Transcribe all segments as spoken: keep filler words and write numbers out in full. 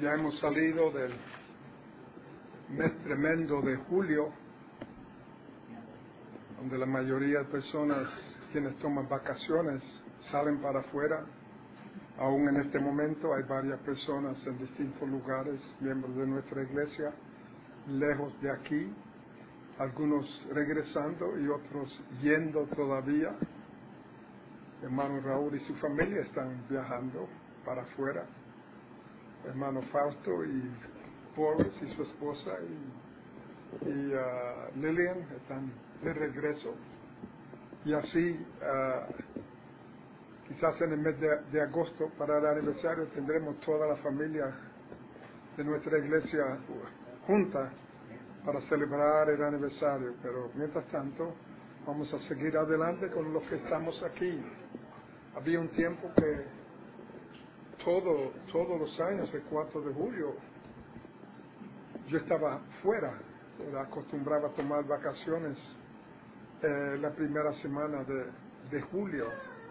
Ya hemos salido del mes tremendo de julio, donde la mayoría de personas quienes toman vacaciones salen para afuera. Aún en este momento hay varias personas en distintos lugares, miembros de nuestra iglesia, lejos de aquí, algunos regresando y otros yendo todavía. Hermano Raúl y su familia están viajando para afuera. Hermano Fausto y Boris y su esposa y, y uh, Lillian están de regreso. Y así, uh, quizás en el mes de, de agosto, para el aniversario, tendremos toda la familia de nuestra iglesia junta para celebrar el aniversario. Pero mientras tanto, vamos a seguir adelante con los que estamos aquí. Había un tiempo que todo, todos los años, el cuatro de julio, yo estaba fuera, era acostumbraba a tomar vacaciones eh, la primera semana de, de julio,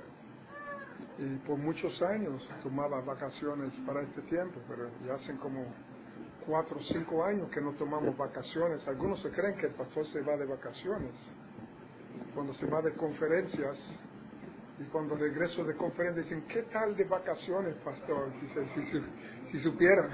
y por muchos años tomaba vacaciones para este tiempo, pero ya hacen como cuatro o cinco años que no tomamos vacaciones. Algunos se creen que el pastor se va de vacaciones, cuando se va de conferencias. Y cuando regreso de conferencia dicen, ¿qué tal de vacaciones, pastor? Si, si, si, si supieran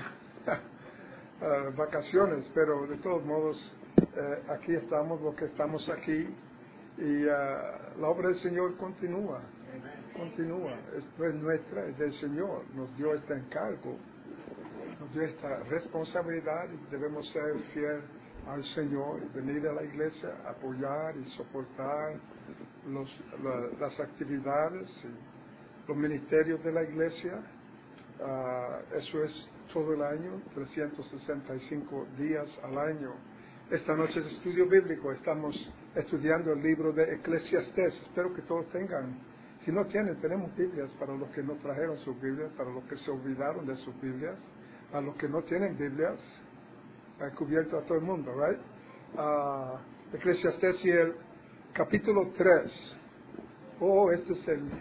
uh, vacaciones, pero de todos modos, uh, aquí estamos, los que estamos aquí, y uh, la obra del Señor continúa, continúa. Esto es nuestra, es del Señor, nos dio este encargo, nos dio esta responsabilidad y debemos ser fieles al Señor, venir a la iglesia, apoyar y soportar los, la, las actividades y los ministerios de la iglesia. Uh, eso es todo el año, trescientos sesenta y cinco días al año. Esta noche de estudio bíblico estamos estudiando el libro de Eclesiastés. Espero que todos tengan. Si no tienen, tenemos Biblias para los que no trajeron sus Biblias, para los que se olvidaron de sus Biblias, para los que no tienen Biblias. Ha cubierto a todo el mundo, right? Uh, Eclesiastés y el capítulo tres. Oh, este es el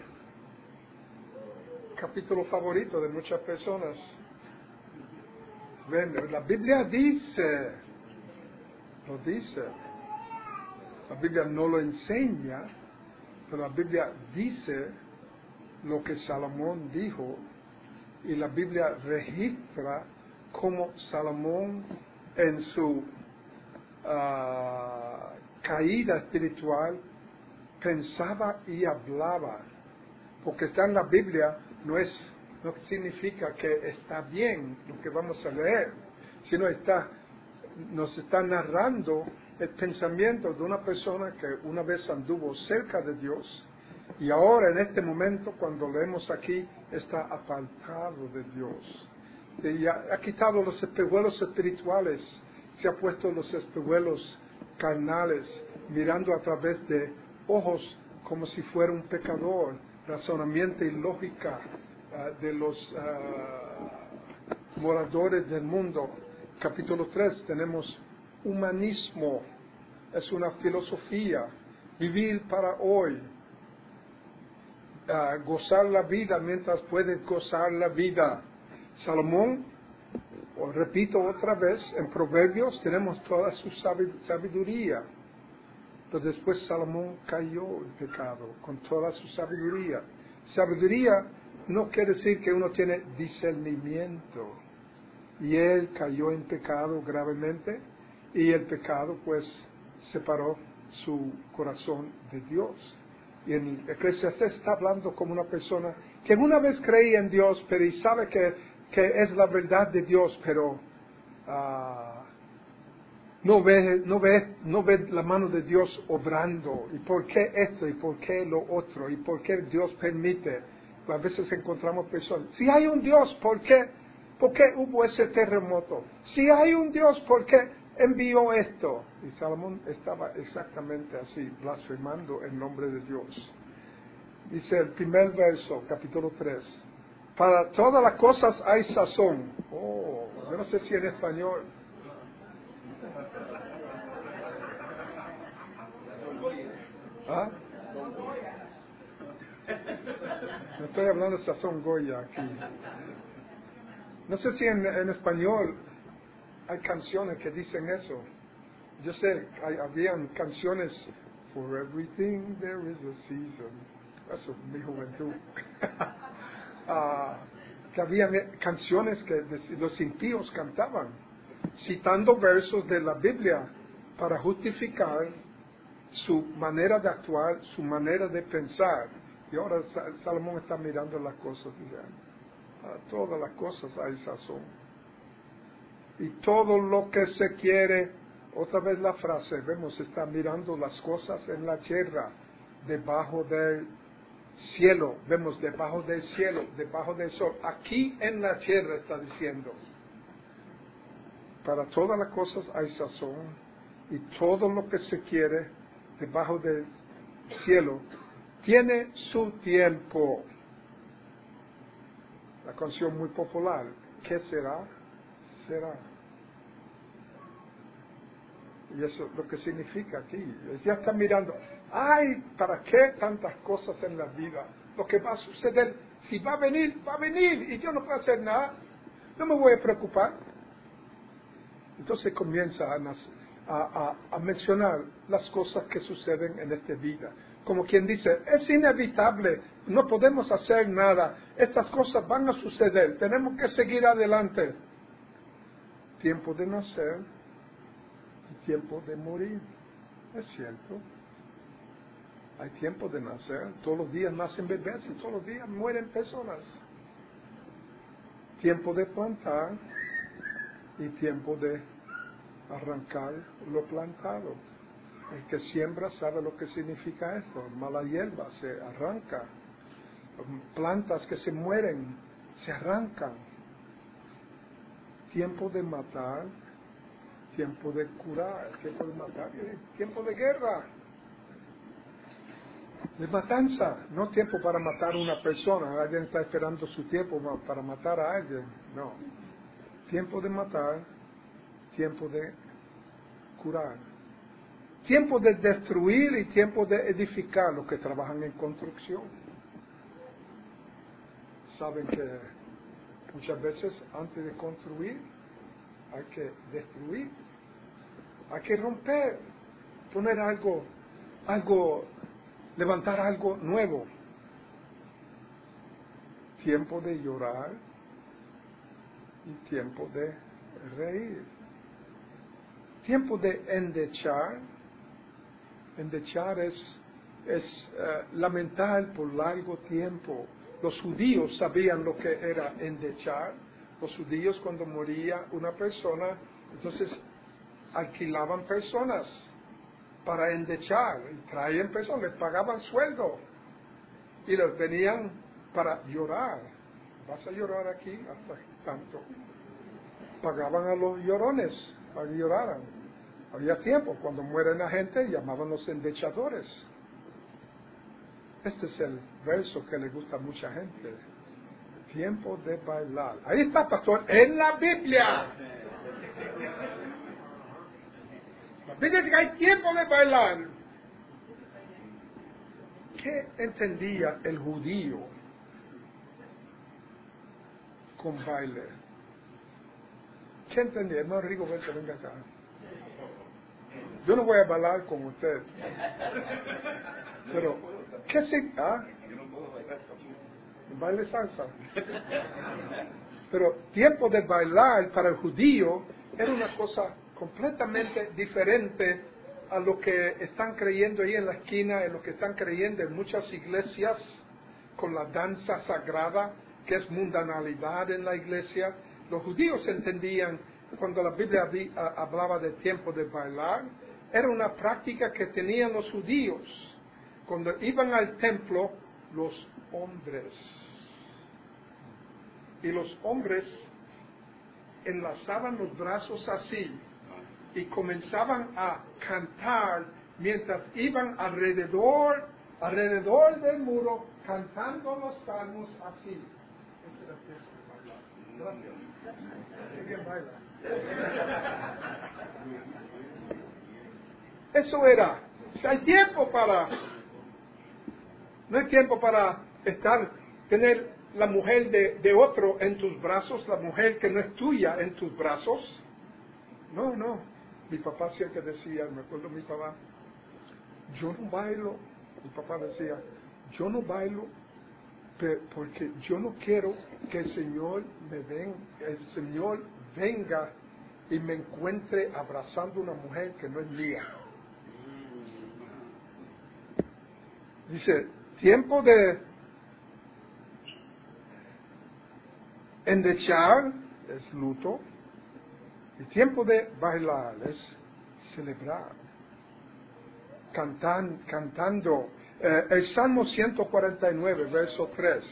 capítulo favorito de muchas personas. Ven, la Biblia dice, lo dice, la Biblia no lo enseña, pero la Biblia dice lo que Salomón dijo, y la Biblia registra cómo Salomón en su uh, caída espiritual pensaba y hablaba. Porque está en la Biblia no es no significa que está bien lo que vamos a leer, sino está nos está narrando el pensamiento de una persona que una vez anduvo cerca de Dios y ahora en este momento cuando leemos aquí está apartado de Dios. Y ha, ha quitado los espejuelos espirituales, se ha puesto los espejuelos carnales, mirando a través de ojos como si fuera un pecador, razonamiento y lógica uh, de los uh, moradores del mundo. Capítulo tres tenemos humanismo, es una filosofía, vivir para hoy, uh, gozar la vida mientras puedes gozar la vida. Salomón, os repito otra vez, en Proverbios tenemos toda su sabiduría, pero después Salomón cayó en pecado con toda su sabiduría. Sabiduría no quiere decir que uno tiene discernimiento, y él cayó en pecado gravemente, y el pecado pues separó su corazón de Dios. Y en Eclesiastés está hablando como una persona que una vez creía en Dios, pero y sabe que que es la verdad de Dios, pero uh, no ve, no ve, no ve la mano de Dios obrando. ¿Y por qué esto? ¿Y por qué lo otro? ¿Y por qué Dios permite? A veces encontramos personas. Si hay un Dios, ¿por qué? ¿Por qué hubo ese terremoto? Si hay un Dios, ¿por qué envió esto? Y Salomón estaba exactamente así, blasfemando el nombre de Dios. Dice el primer verso, capítulo tres. Para todas las cosas hay sazón. Oh, yo no sé si en español. ¿Ah? No estoy hablando de sazón Goya aquí. No sé si en, en español hay canciones que dicen eso. Yo sé, hay, habían canciones, For everything there is a season. Eso es mi juventud. uh, que habían canciones que los impíos cantaban, citando versos de la Biblia para justificar su manera de actuar, su manera de pensar. Y ahora Salomón está mirando las cosas y dice, a todas las cosas hay sazón. Y todo lo que se quiere, otra vez la frase, vemos, está mirando las cosas en la tierra, debajo del cielo, vemos debajo del cielo, debajo del sol. Aquí en la tierra está diciendo, para todas las cosas hay sazón, y todo lo que se quiere debajo del cielo tiene su tiempo. La canción muy popular, ¿qué será? Será. Y eso es lo que significa aquí. Ya está mirando, ay, ¿para qué tantas cosas en la vida? Lo que va a suceder, si va a venir, va a venir, y yo no puedo hacer nada, no me voy a preocupar. Entonces comienza a, a, a, a mencionar las cosas que suceden en esta vida. Como quien dice, es inevitable, no podemos hacer nada, estas cosas van a suceder, tenemos que seguir adelante. Tiempo de nacer, tiempo de morir, es cierto. Hay tiempo de nacer, todos los días nacen bebés y todos los días mueren personas. Tiempo de plantar y tiempo de arrancar lo plantado. El que siembra sabe lo que significa esto. Mala hierba se arranca. Plantas que se mueren se arrancan. Tiempo de matar, tiempo de curar, tiempo de matar, tiempo de guerra, de matanza, no tiempo para matar a una persona. Alguien está esperando su tiempo para matar a alguien, no. Tiempo de matar, tiempo de curar, tiempo de destruir y tiempo de edificar. Los que trabajan en construcción saben que muchas veces antes de construir hay que destruir, hay que romper, poner algo, algo, levantar algo nuevo. Tiempo de llorar y tiempo de reír. Tiempo de endechar. Endechar es, es uh, lamentar por largo tiempo. Los judíos sabían lo que era endechar. Los judíos, cuando moría una persona, entonces alquilaban personas para endechar, y traían personas, les pagaban sueldo y les venían para llorar. Vas a llorar aquí hasta tanto. Pagaban a los llorones para que lloraran. Había tiempo, cuando muere la gente, llamaban los endechadores. Este es el verso que le gusta a mucha gente. Tiempo de bailar. Ahí está, pastor, en la Biblia. La Biblia dice que hay tiempo de bailar. ¿Qué entendía el judío con baile? ¿Qué entendía? Hermano Rigoberto, venga acá. Yo no voy a bailar con usted. Pero, ¿qué se... ¿Ah? Baile salsa. Pero tiempo de bailar para el judío era una cosa completamente diferente a lo que están creyendo ahí en la esquina, en lo que están creyendo en muchas iglesias con la danza sagrada, que es mundanalidad en la iglesia. Los judíos entendían, cuando la Biblia hablaba de tiempo de bailar, era una práctica que tenían los judíos. Cuando iban al templo, los hombres. Y los hombres enlazaban los brazos así y comenzaban a cantar mientras iban alrededor, alrededor del muro, cantando los salmos así. Ese era el tiempo de bailar. Gracias. Qué bien baila. Eso era. Si hay tiempo para... No hay tiempo para estar, tener la mujer de, de otro en tus brazos, la mujer que no es tuya en tus brazos. No, no. Mi papá siempre decía, me acuerdo mi papá, yo no bailo, mi papá decía, yo no bailo porque yo no quiero que el Señor me venga, el Señor venga y me encuentre abrazando una mujer que no es mía. Dice, tiempo de endechar es luto y tiempo de bailar es celebrar. Cantan, cantando. Eh, el Salmo ciento cuarenta y nueve, verso tres.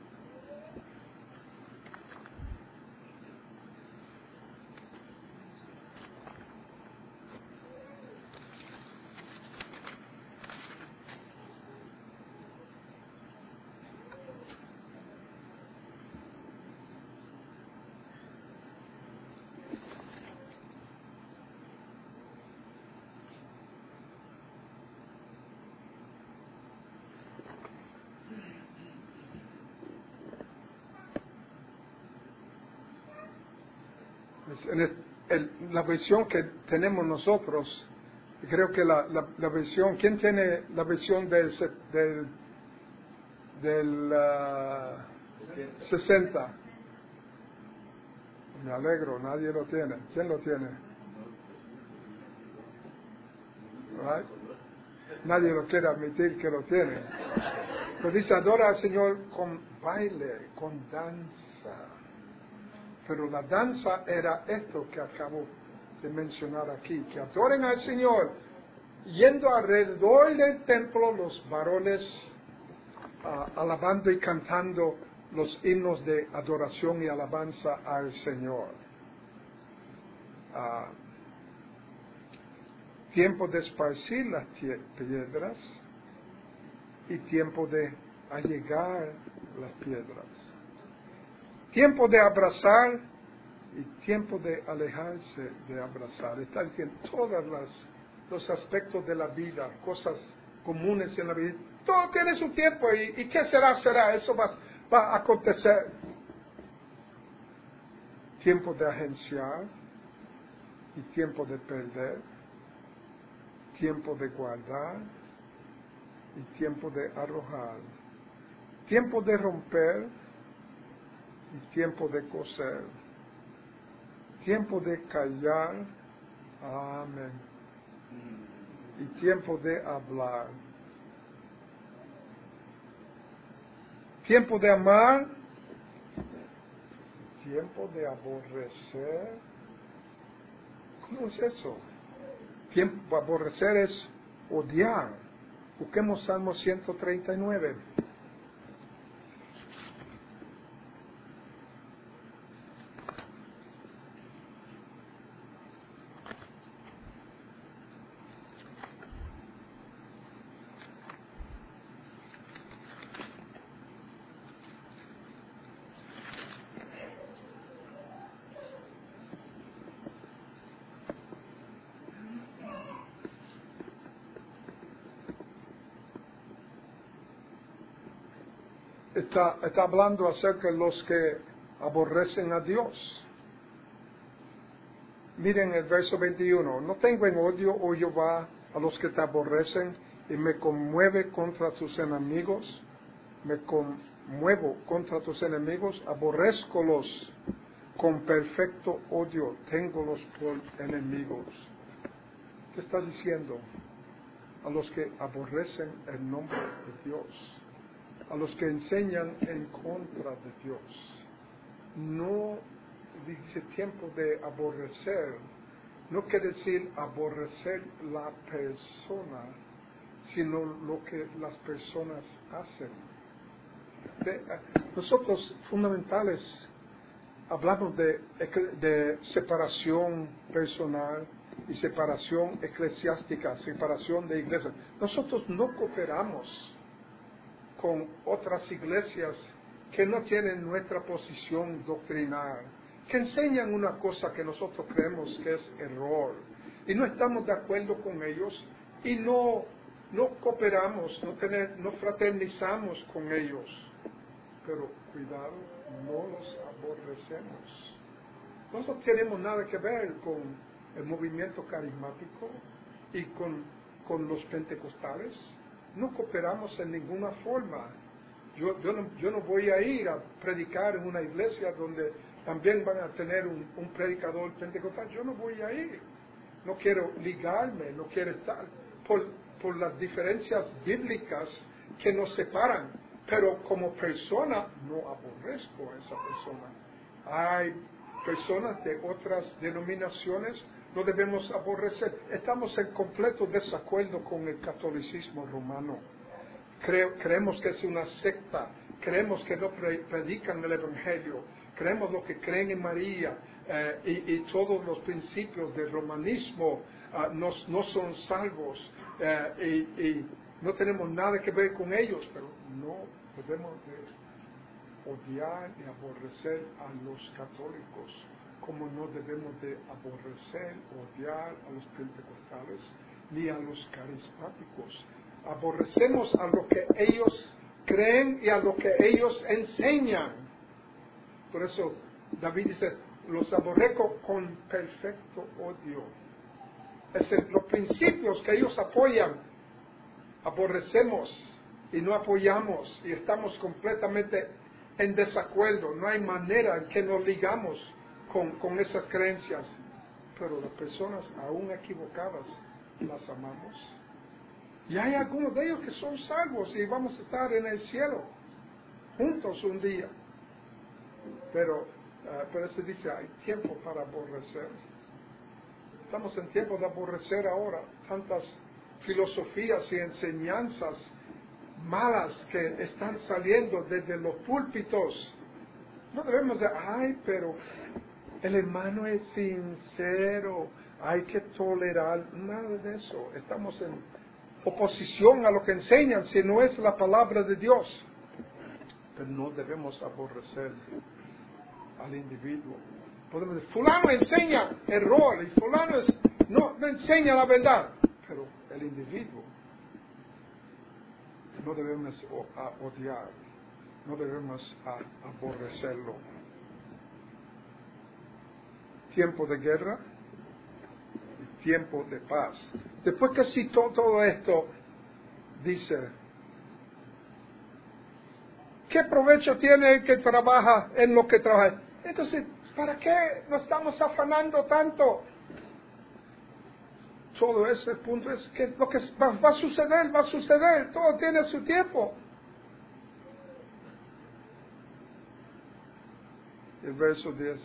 En el, el, la versión que tenemos nosotros, creo que la, la, la versión, ¿quién tiene la versión del, del, del uh, sesenta? Me alegro, nadie lo tiene. ¿Quién lo tiene? Right? Nadie lo quiere admitir que lo tiene. Pero dice, adora al Señor con baile, con danza. Pero la danza era esto que acabo de mencionar aquí, que adoren al Señor, yendo alrededor del templo los varones uh, alabando y cantando los himnos de adoración y alabanza al Señor. Uh, tiempo de esparcir las piedras y tiempo de allegar las piedras. Tiempo de abrazar y tiempo de alejarse de abrazar. Está en todos los aspectos de la vida, cosas comunes en la vida. Todo tiene su tiempo y, y ¿qué será? Será. Eso va, va a acontecer. Tiempo de agenciar y tiempo de perder. Tiempo de guardar y tiempo de arrojar. Tiempo de romper y tiempo de coser, tiempo de callar, amén, y tiempo de hablar, tiempo de amar, tiempo de aborrecer. ¿Cómo es eso? Tiempo, aborrecer es odiar. Busquemos Salmo ciento treinta y nueve. Está, está hablando acerca de los que aborrecen a Dios. Miren el verso veintiuno. No tengo en odio, oh Jehová, a los que te aborrecen, y me conmueve contra tus enemigos. Me conmuevo contra tus enemigos, aborrézcolos con perfecto odio, téngolos por enemigos. ¿Qué está diciendo? A los que aborrecen el nombre de Dios. A los que enseñan en contra de Dios. No dice tiempo de aborrecer, no quiere decir aborrecer la persona, sino lo que las personas hacen. De, nosotros fundamentales hablamos de, de separación personal y separación eclesiástica, separación de iglesias. Nosotros no cooperamos con otras iglesias que no tienen nuestra posición doctrinal, que enseñan una cosa que nosotros creemos que es error, y no estamos de acuerdo con ellos, y no, no cooperamos, no, tener, no fraternizamos con ellos. pero cuidado, no los aborrecemos. Nosotros no tenemos nada que ver con el movimiento carismático y con, con los pentecostales. No cooperamos en ninguna forma. Yo, yo, no, yo no voy a ir a predicar en una iglesia donde también van a tener un, un predicador pentecostal. Yo no voy a ir. No quiero ligarme, no quiero estar. Por, por las diferencias bíblicas que nos separan. Pero como persona, no aborrezco a esa persona. Hay personas de otras denominaciones, no debemos aborrecer. Estamos en completo desacuerdo con el catolicismo romano. Cre- creemos que es una secta, creemos que no pre- predican el Evangelio, creemos lo que creen en María eh, y, y todos los principios del romanismo uh, no, no son salvos eh, y, y no tenemos nada que ver con ellos, pero no debemos de odiar y aborrecer a los católicos, como no debemos de aborrecer, odiar a los pentecostales ni a los carismáticos. Aborrecemos a lo que ellos creen y a lo que ellos enseñan. Por eso David dice, los aborrezco con perfecto odio. Es decir, los principios que ellos apoyan, aborrecemos y no apoyamos y estamos completamente en desacuerdo. No hay manera en que nos ligamos con, con esas creencias. Pero las personas aún equivocadas las amamos. Y hay algunos de ellos que son salvos y vamos a estar en el cielo juntos un día. Pero, uh, pero se dice, hay tiempo para aborrecer. Estamos en tiempo de aborrecer ahora tantas filosofías y enseñanzas malas que están saliendo desde los púlpitos. No debemos de, ay, pero el hermano es sincero, hay que tolerar, nada de eso. Estamos en oposición a lo que enseñan, si no es la palabra de Dios. Pero no debemos aborrecer al individuo. Podemos decir, fulano enseña error y fulano es, no, no enseña la verdad. Pero el individuo no debemos odiar, no debemos aborrecerlo. Tiempo de guerra y tiempo de paz. Después que citó todo esto, dice, ¿qué provecho tiene el que trabaja en lo que trabaja? Entonces, ¿para qué nos estamos afanando tanto? Todo ese punto es que lo que va, va a suceder, va a suceder, todo tiene su tiempo. El verso diez.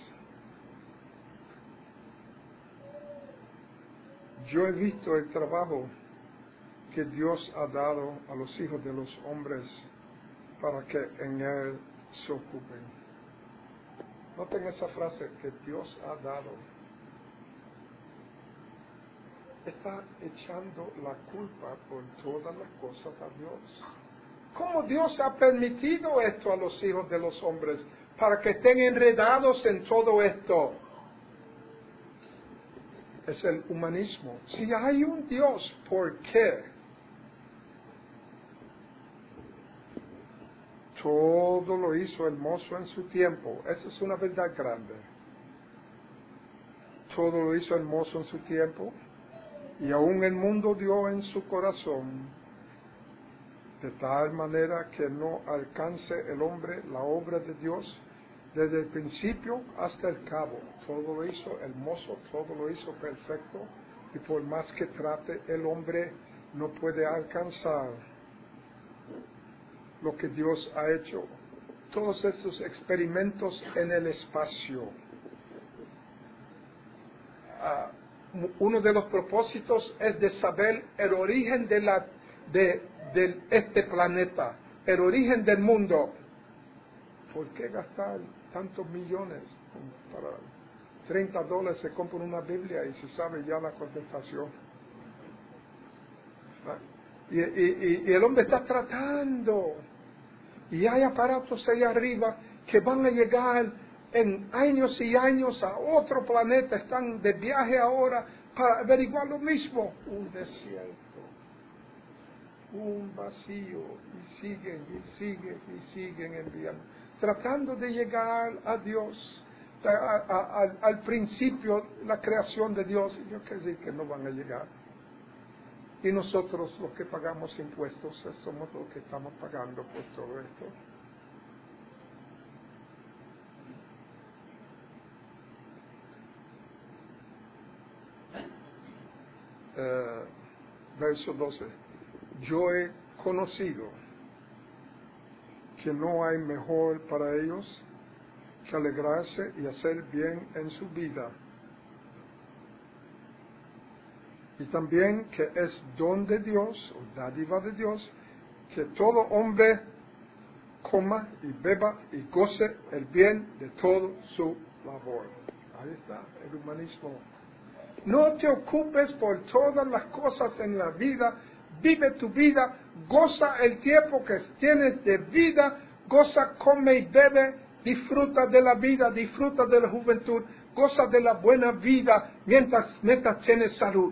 Yo he visto el trabajo que Dios ha dado a los hijos de los hombres para que en él se ocupen. Noten esa frase, que Dios ha dado. Está echando la culpa por todas las cosas a Dios. ¿Cómo Dios ha permitido esto a los hijos de los hombres? Para que estén enredados en todo esto. Es el humanismo. Si hay un Dios, ¿por qué? Todo lo hizo hermoso en su tiempo. Esa es una verdad grande. Todo lo hizo hermoso en su tiempo. Y aún el mundo dio en su corazón, de tal manera que no alcance el hombre la obra de Dios desde el principio hasta el cabo. Todo lo hizo hermoso, todo lo hizo perfecto, y por más que trate el hombre, no puede alcanzar lo que Dios ha hecho. Todos estos experimentos en el espacio. Uh, uno de los propósitos es de saber el origen de, la, de, de este planeta, el origen del mundo. ¿Por qué gastar tantos millones? Para treinta dólares se compra una Biblia y se sabe ya la contestación. Y, y, y el hombre está tratando. Y hay aparatos ahí arriba que van a llegar en años y años a otro planeta. Están de viaje ahora para averiguar lo mismo. Un desierto. un vacío y siguen y siguen y siguen enviando, tratando de llegar a Dios, a, a, a, al principio, la creación de Dios. Y yo quiero decir que no van a llegar. Y nosotros, los que pagamos impuestos, somos los que estamos pagando por todo esto. Uh, verso doce. Yo he conocido que no hay mejor para ellos que alegrarse y hacer bien en su vida. Y también que es don de Dios, o dádiva de Dios, que todo hombre coma y beba y goce el bien de todo su labor. Ahí está el humanismo. No te ocupes por todas las cosas en la vida, vive tu vida, goza el tiempo que tienes de vida, goza, come y bebe, disfruta de la vida, disfruta de la juventud, goza de la buena vida mientras, mientras tienes salud.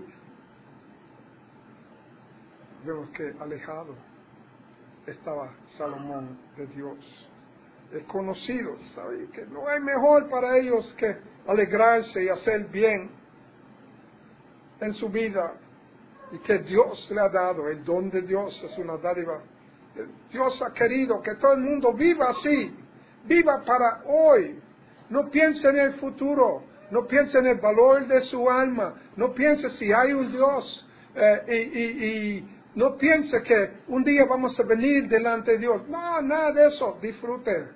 Vemos que alejado estaba Salomón de Dios. Es conocido, sabe que no hay mejor para ellos que alegrarse y hacer bien en su vida, y que Dios le ha dado. El don de Dios es una dádiva. Dios ha querido que todo el mundo viva así, viva para hoy. No piense en el futuro, no piense en el valor de su alma, no piense si hay un Dios, eh, y, y, y no piense que un día vamos a venir delante de Dios. No, nada de eso. Disfrute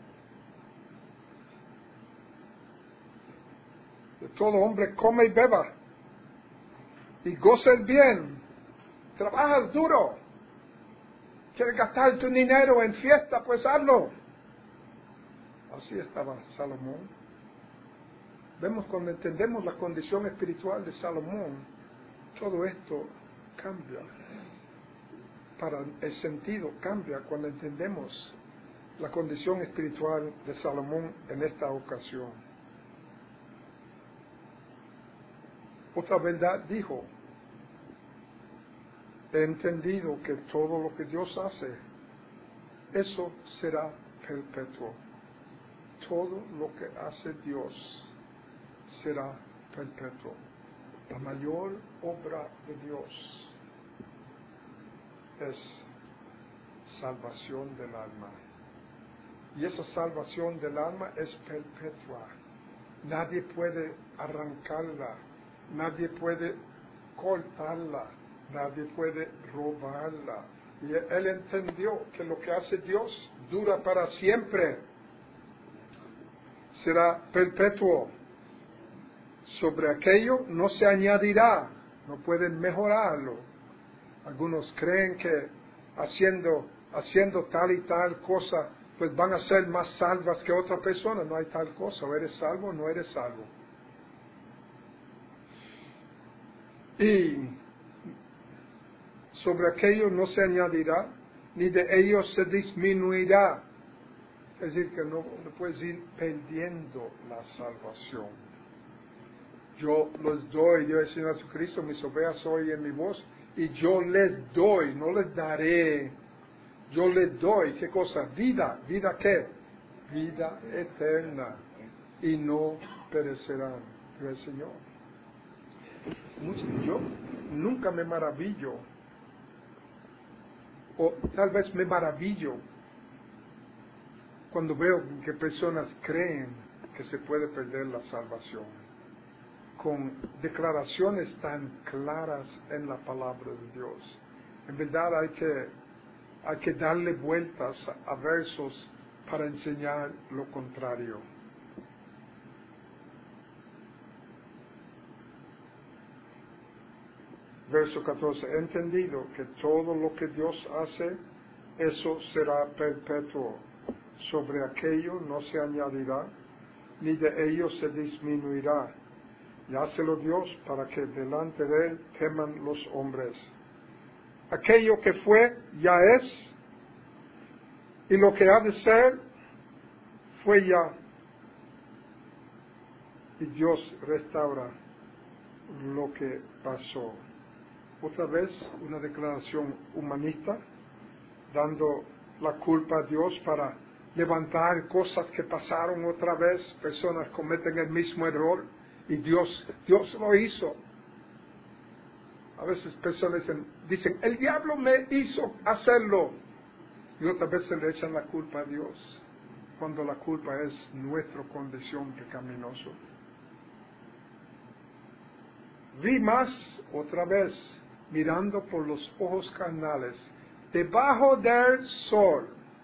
de todo hombre, come y beba y goce el bien. Trabajas duro, quieres gastar tu dinero en fiesta, pues hazlo. Así estaba Salomón. Vemos, cuando entendemos la condición espiritual de Salomón, todo esto cambia. Para el sentido cambia cuando entendemos la condición espiritual de Salomón en esta ocasión. Otra verdad dijo: he entendido que todo lo que Dios hace, eso será perpetuo. Todo lo que hace Dios será perpetuo. La mayor obra de Dios es salvación del alma. Y esa salvación del alma es perpetua. Nadie puede arrancarla, nadie puede cortarla, nadie puede robarla. Y él entendió que lo que hace Dios dura para siempre, será perpetuo. Sobre aquello no se añadirá, no pueden mejorarlo. Algunos creen que haciendo, haciendo tal y tal cosa, pues van a ser más salvas que otra persona. No hay tal cosa, o eres salvo o no eres salvo. Y sobre aquello no se añadirá, ni de ello se disminuirá. Es decir, que no, no puedes ir perdiendo la salvación. Yo les doy, Dios el Señor Jesucristo, mis ovejas oyen mi voz, y yo les doy, no les daré, yo les doy, ¿qué cosa? Vida, ¿vida qué? Vida eterna, y no perecerán, Dios el Señor. Yo nunca me maravillo, o tal vez me maravillo, cuando veo que personas creen que se puede perder la salvación, con declaraciones tan claras en la palabra de Dios. En verdad hay que, hay que darle vueltas a versos para enseñar lo contrario. Verso catorce. He entendido que todo lo que Dios hace, eso será perpetuo. Sobre aquello no se añadirá, ni de ello se disminuirá. Y hácelo Dios para que delante de Él teman los hombres. Aquello que fue, ya es, y lo que ha de ser, fue ya. Y Dios restaura lo que pasó. otra vez una declaración humanista, dando la culpa a Dios para levantar cosas que pasaron otra vez, personas cometen el mismo error y Dios, Dios lo hizo. A veces personas dicen, dicen, el diablo me hizo hacerlo, y otras veces le echan la culpa a Dios, cuando la culpa es nuestra condición pecaminosa. Vi más, otra vez, mirando por los ojos carnales, debajo del sol,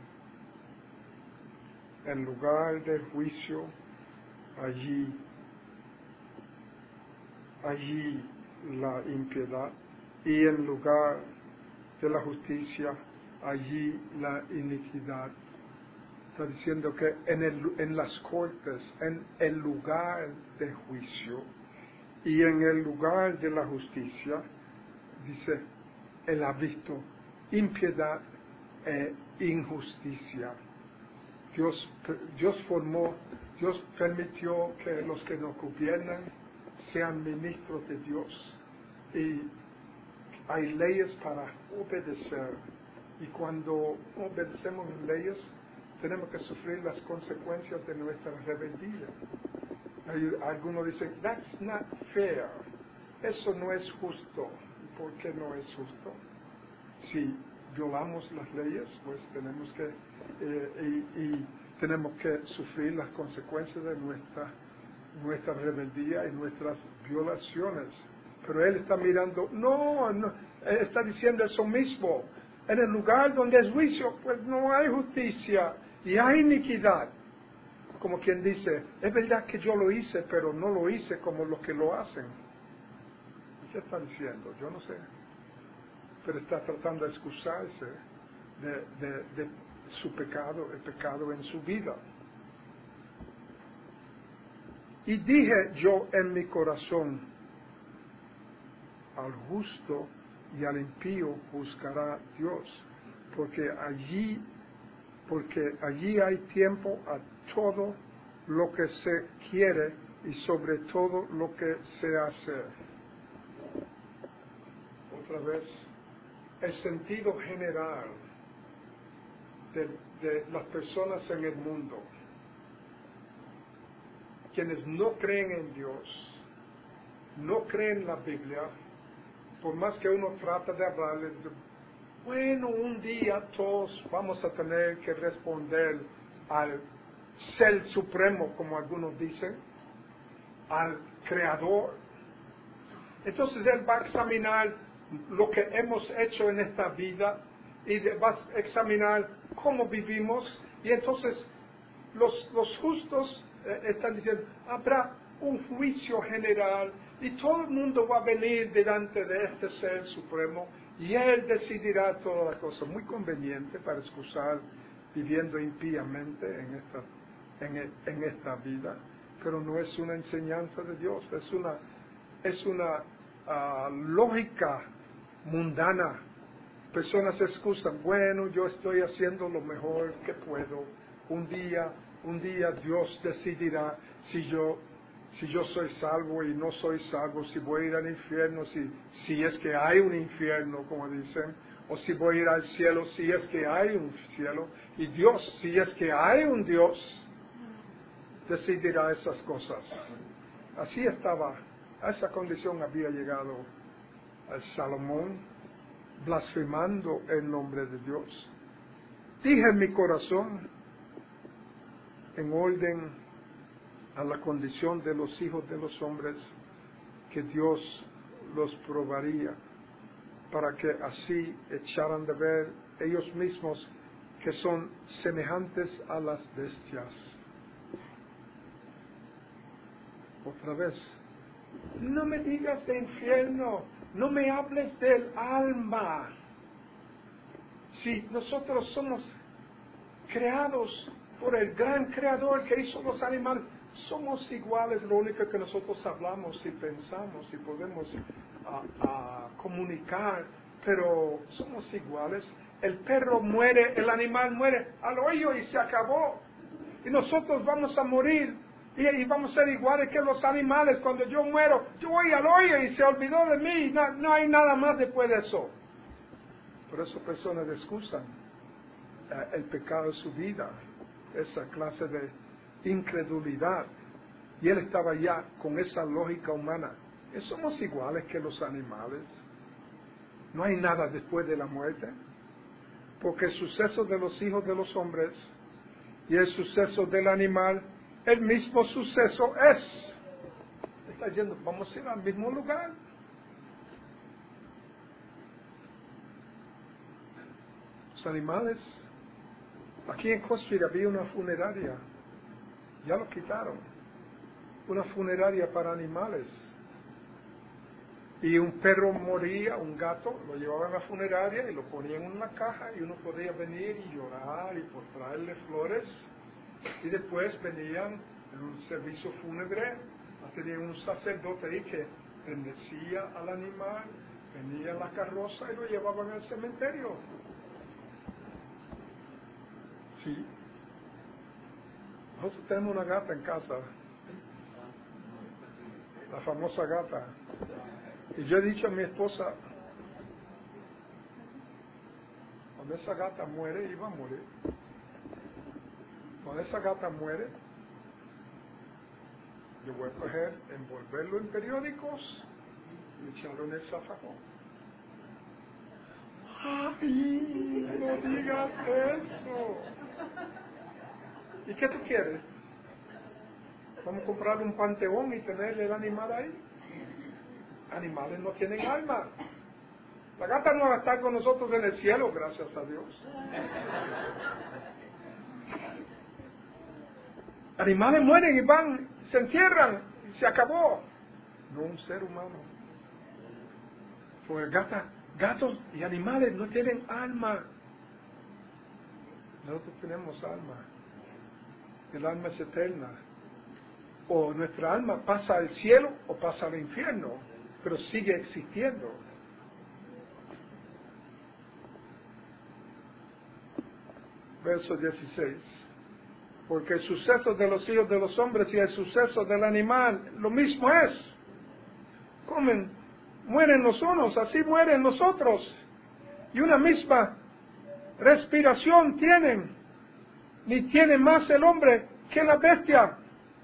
en lugar del juicio, allí, allí la impiedad, y en lugar de la justicia, allí la iniquidad. Está diciendo que en, el, en las cortes, en el lugar de juicio y en el lugar de la justicia, dice, él ha visto impiedad e injusticia. Dios, Dios formó, Dios permitió que los que nos gobiernan sean ministros de Dios. Y hay leyes para obedecer. Y cuando obedecemos las leyes, tenemos que sufrir las consecuencias de nuestra rebeldía. Hay, algunos dicen, that's not fair. Eso no es justo. ¿Por qué no es justo? Si violamos las leyes, pues tenemos que eh, y, y tenemos que sufrir las consecuencias de nuestra nuestra rebeldía y nuestras violaciones. Pero él está mirando, no, no, él está diciendo eso mismo. En el lugar donde es juicio, pues no hay justicia y hay iniquidad. Como quien dice, es verdad que yo lo hice, pero no lo hice como los que lo hacen. ¿Qué está diciendo? Yo no sé. Pero está tratando de excusarse de, de, de su pecado, el pecado en su vida. Y dije yo en mi corazón, al justo y al impío juzgará Dios, porque allí, porque allí hay tiempo a todo lo que se quiere y sobre todo lo que se hace. Otra vez, el sentido general de, de las personas en el mundo, quienes no creen en Dios, no creen en la Biblia, por más que uno trata de hablarles, bueno, un día todos vamos a tener que responder al Ser Supremo, como algunos dicen, al Creador. Entonces Él va a examinar lo que hemos hecho en esta vida y va a examinar cómo vivimos, y entonces los, los justos eh, están diciendo, habrá un juicio general y todo el mundo va a venir delante de este Ser Supremo y Él decidirá todas las cosas. Muy conveniente para excusar viviendo impíamente en esta, en, en esta vida, pero no es una enseñanza de Dios, es una, es una uh, lógica mundana. Personas se excusan, bueno, yo estoy haciendo lo mejor que puedo, un día, un día Dios decidirá si yo si yo soy salvo y no soy salvo, si voy a ir al infierno, si, si es que hay un infierno, como dicen, o si voy a ir al cielo, si es que hay un cielo, y Dios, si es que hay un Dios, decidirá esas cosas. Así estaba, a esa condición había llegado a Salomón, blasfemando el nombre de Dios. Dije en mi corazón, en orden a la condición de los hijos de los hombres, que Dios los probaría, para que así echaran de ver ellos mismos que son semejantes a las bestias. Otra vez, no me digas de infierno, no me hables del alma. Si nosotros somos creados por el gran creador que hizo los animales, somos iguales, lo único que nosotros hablamos y pensamos y podemos uh, uh, comunicar, pero somos iguales. El perro muere, el animal muere al hoyo y se acabó. Y nosotros vamos a morir Y, y vamos a ser iguales que los animales. Cuando yo muero, yo voy al hoyo y se olvidó de mí. No, no hay nada más después de eso. Por eso personas excusan eh, el pecado de su vida, esa clase de incredulidad. Y él estaba ya con esa lógica humana. ¿Que somos iguales que los animales? ¿No hay nada después de la muerte? Porque el suceso de los hijos de los hombres y el suceso del animal, el mismo suceso es. Está yendo, vamos a ir al mismo lugar. Los animales. Aquí en Costa Rica había una funeraria. Ya lo quitaron. Una funeraria para animales. Y un perro moría, un gato, lo llevaban a la funeraria y lo ponían en una caja y uno podía venir y llorar y por traerle flores. Y después venían en un servicio fúnebre, tenían un sacerdote ahí que bendecía al animal, venía en la carroza y lo llevaban al cementerio. Sí. Nosotros tenemos una gata en casa, la famosa gata. Y yo he dicho a mi esposa, cuando esa gata muere, iba a morir. Cuando esa gata muere, yo voy a coger, envolverlo en periódicos y echarlo en el zafacón. ¡Ay, no digas eso! ¿Y qué tú quieres? ¿Vamos a comprar un panteón y tener el animal ahí? Animales no tienen alma. La gata no va a estar con nosotros en el cielo, gracias a Dios. Animales mueren y van, se entierran y se acabó. No un ser humano. Porque gata, gatos y animales no tienen alma. Nosotros tenemos alma. El alma es eterna. O nuestra alma pasa al cielo o pasa al infierno, pero sigue existiendo. Verso dieciséis. Porque el suceso de los hijos de los hombres y el suceso del animal, lo mismo es. Comen, mueren los unos, así mueren los otros. Y una misma respiración tienen. Ni tiene más el hombre que la bestia.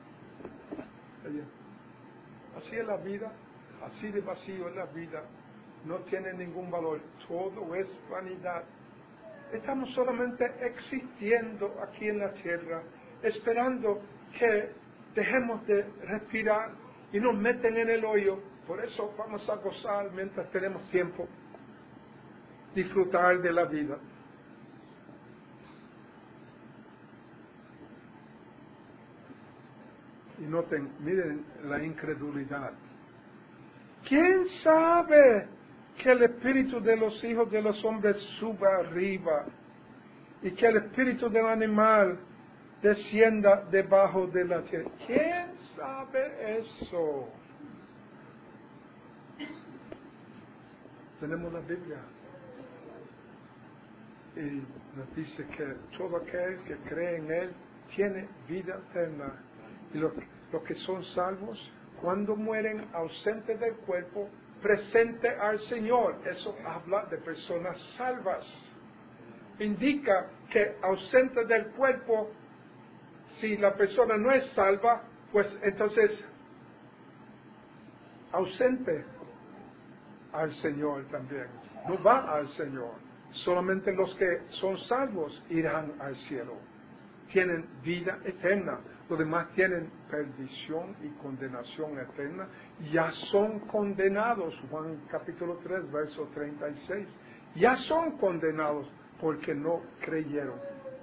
Así es la vida, así de vacío es la vida. No tiene ningún valor, todo es vanidad. Estamos solamente existiendo aquí en la tierra, esperando que dejemos de respirar y nos meten en el hoyo. Por eso vamos a gozar mientras tenemos tiempo, disfrutar de la vida. Y noten, miren la incredulidad. ¿Quién sabe que el espíritu de los hijos de los hombres suba arriba y que el espíritu del animal descienda debajo de la tierra? ¿Quién sabe eso? Tenemos la Biblia y nos dice que todo aquel que cree en Él tiene vida eterna. Y los, los que son salvos, cuando mueren ausentes del cuerpo, presente al Señor. Eso habla de personas salvas. Indica que ausente del cuerpo, si la persona no es salva, pues entonces ausente al Señor también. No va al Señor. Solamente los que son salvos irán al cielo. Tienen vida eterna. Los demás tienen perdición y condenación eterna. Ya son condenados. Juan capítulo tres, verso treinta y seis. Ya son condenados porque no creyeron.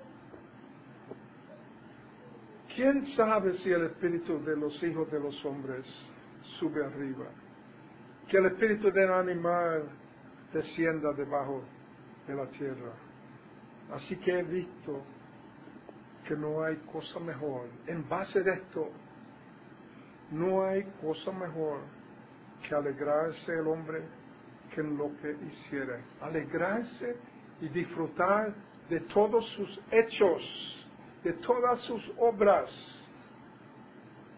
¿Quién sabe si el espíritu de los hijos de los hombres sube arriba? Que el espíritu del animal descienda debajo de la tierra. Así que he visto que no hay cosa mejor. En base de esto, no hay cosa mejor que alegrarse el hombre que en lo que hiciere. Alegrarse y disfrutar de todos sus hechos, de todas sus obras.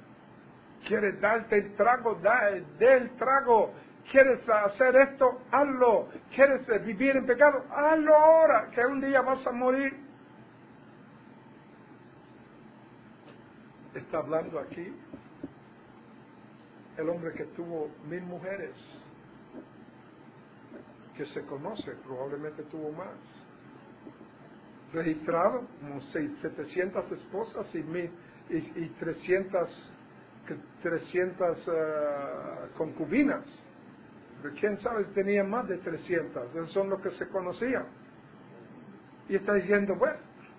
¿Quieres darte el trago? Da el trago. ¿Quieres hacer esto? Hazlo. ¿Quieres vivir en pecado? Hazlo ahora, que un día vas a morir. Está hablando aquí el hombre que tuvo mil mujeres, que se conoce, probablemente tuvo más. Registrado como setecientas esposas y, mil, y, y trescientas, trescientas uh, concubinas. Pero quién sabe si tenía más de trescientas. Esos son los que se conocían. Y está diciendo, bueno,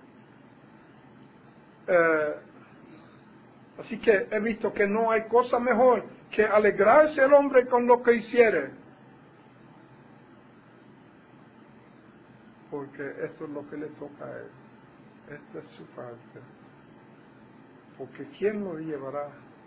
eh, así que he visto que no hay cosa mejor que alegrarse el hombre con lo que hiciere. Porque esto es lo que le toca a él. Esta es su parte. Porque ¿quién lo llevará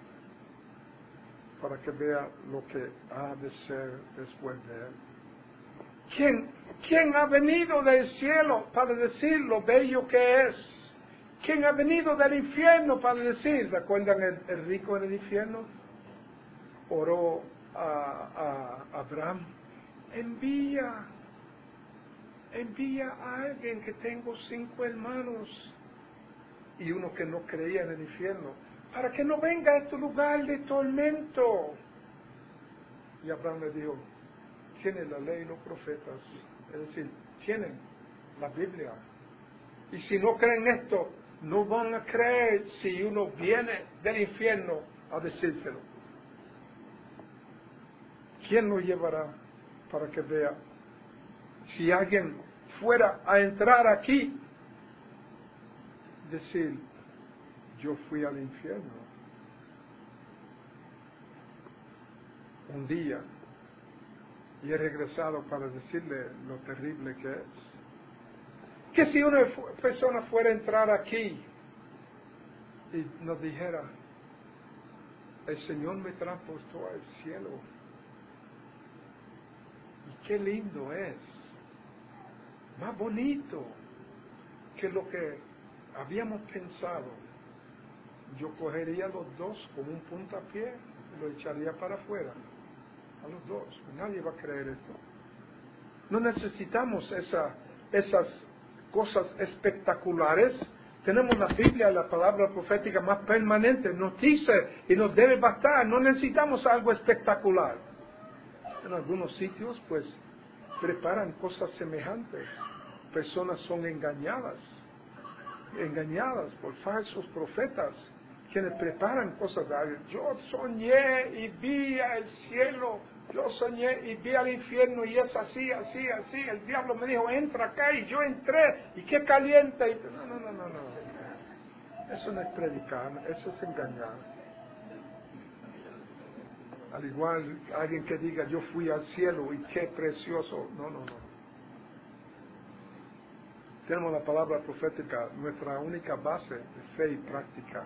para que vea lo que ha de ser después de él? ¿Quién, quién ha venido del cielo para decir lo bello que es? ¿Quién ha venido del infierno para decir? ¿Recuerdan el, el rico en el infierno? Oró a, a Abraham. Envía, envía a alguien, que tengo cinco hermanos. Y uno que no creía en el infierno, para que no venga a este lugar de tormento. Y Abraham le dijo, tienen la ley y los profetas, es decir, tienen la Biblia. Y si no creen esto, no van a creer si uno viene del infierno a decírselo. ¿Quién lo llevará para que vea? Si alguien fuera a entrar aquí, decir, yo fui al infierno un día y he regresado para decirle lo terrible que es. Que si una persona fuera a entrar aquí y nos dijera, el Señor me transportó al cielo, y qué lindo es, más bonito que lo que habíamos pensado, yo cogería a los dos con un puntapié y lo echaría para afuera, a los dos. Nadie va a creer esto. No necesitamos esa, esas cosas espectaculares. Tenemos la Biblia, la palabra profética más permanente, nos dice y nos debe bastar. No necesitamos algo espectacular. En algunos sitios, pues, preparan cosas semejantes. Personas son engañadas, engañadas por falsos profetas, quienes preparan cosas. Yo soñé y vi al cielo, yo soñé y vi al infierno, y es así, así, así. El diablo me dijo, entra acá, y yo entré, y qué caliente. Y... No, no, no, no, no. Eso no es predicar, eso es engañar. Al igual alguien que diga, yo fui al cielo y qué precioso. No, no, no. Tenemos la palabra profética, nuestra única base de fe y práctica.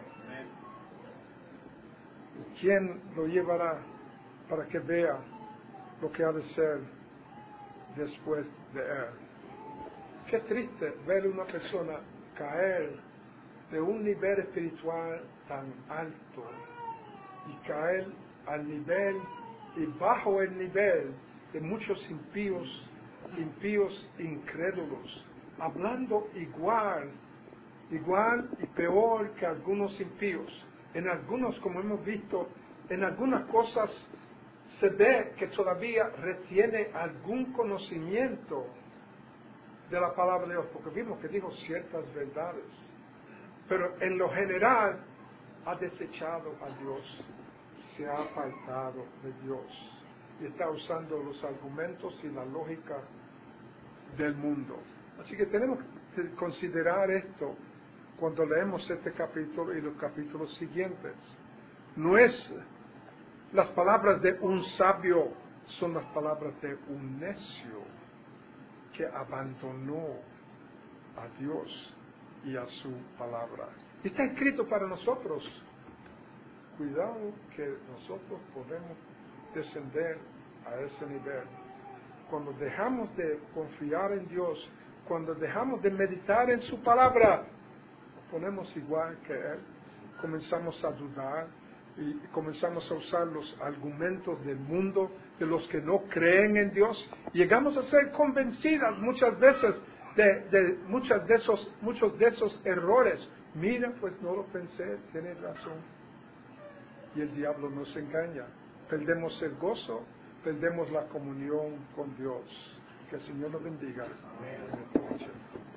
¿Quién lo llevará para que vea lo que ha de ser después de él? Qué triste ver a una persona caer de un nivel espiritual tan alto y caer al nivel y bajo el nivel de muchos impíos, impíos incrédulos, hablando igual, igual y peor que algunos impíos. En algunos, como hemos visto, en algunas cosas se ve que todavía retiene algún conocimiento de la palabra de Dios, porque vimos que dijo ciertas verdades, pero en lo general ha desechado a Dios, se ha apartado de Dios y está usando los argumentos y la lógica del mundo. Así que tenemos que considerar esto cuando leemos este capítulo y los capítulos siguientes. No es las palabras de un sabio, son las palabras de un necio que abandonó a Dios y a su palabra. Y está escrito para nosotros. Cuidado que nosotros podemos descender a ese nivel. Cuando dejamos de confiar en Dios, cuando dejamos de meditar en su palabra, nos ponemos igual que Él, comenzamos a dudar, y comenzamos a usar los argumentos del mundo, de los que no creen en Dios, llegamos a ser convencidas muchas veces de, de, muchas de esos, muchos de esos errores. Mira, pues no lo pensé, tienes razón. Y el diablo nos engaña. Perdemos el gozo, perdemos la comunión con Dios. Que el Señor nos bendiga. Amén.